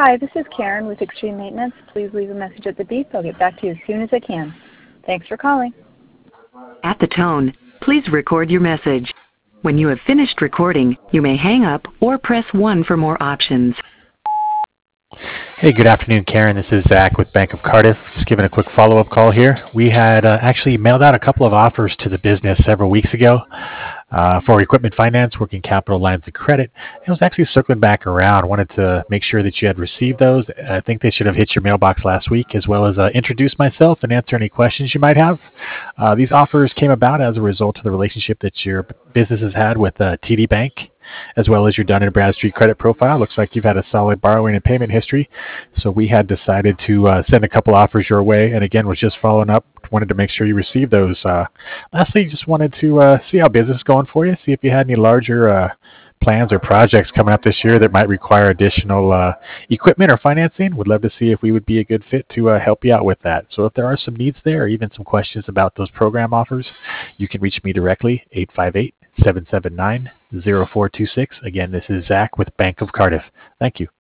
Hi, this is Karen with Extreme Maintenance. Please leave a message at the beep. I'll get back to you as soon as I can. Thanks for calling. At the tone, please record your message. When you have finished recording, you may hang up or press 1 for more options. Hey, good afternoon, Karen. This is Zach with Bank of Cardiff. Just giving a quick follow-up call here. We had actually mailed out a couple of offers to the business several weeks ago for equipment finance, working capital lines of credit. I was actually circling back around. I wanted to make sure that you had received those. I think they should have hit your mailbox last week, as well as introduce myself and answer any questions you might have. These offers came about as a result of the relationship that your business has had with TD Bank, as well as your Dun & Bradstreet credit profile. Looks like you've had a solid borrowing and payment history. So we had decided to send a couple offers your way, and again, was just following up. Wanted to make sure you received those. Lastly, just wanted to see how business is going for you, see if you had any larger plans or projects coming up this year that might require additional equipment or financing. Would love to see if we would be a good fit to help you out with that. So if there are some needs there, or even some questions about those program offers, you can reach me directly, 858-779-0426. Again, this is Zach with Bank of Cardiff. Thank you.